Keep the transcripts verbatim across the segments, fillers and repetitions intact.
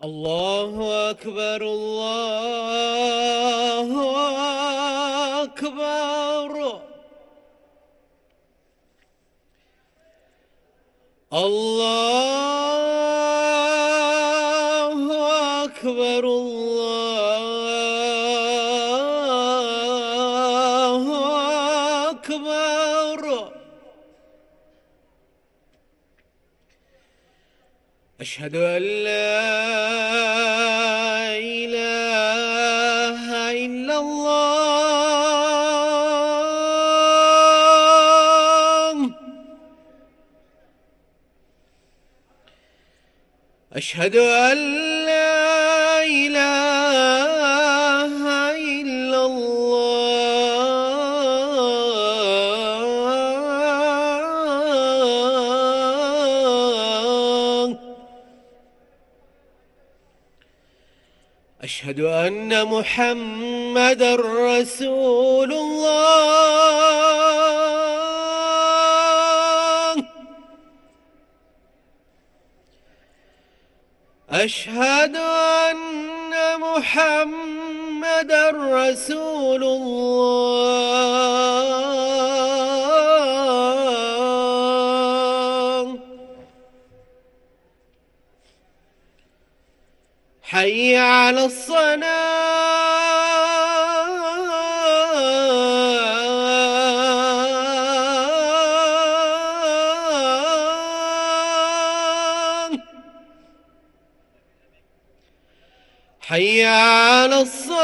الله أكبر الله أكبر. الله أكبر الله أكبر. أشهد أن لا إله إلا الله. أشهد أن لا إله إلا الله. أشهد أن محمدًا رسول الله. أشهد أن محمدًا رسول الله. حي على الصلاة. حي على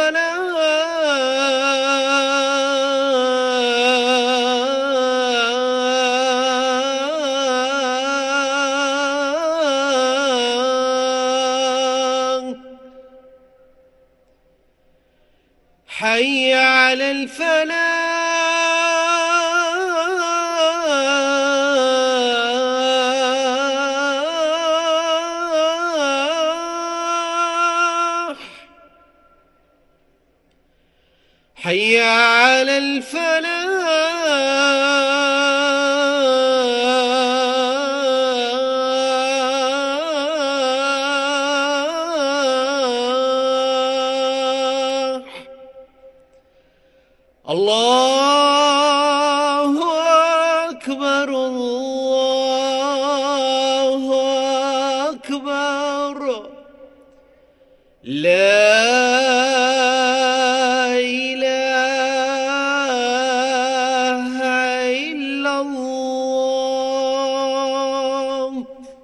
الصلاة. حي على الفلاح. حي على الفلاح. الله أكبر الله أكبر. لا إله إلا الله.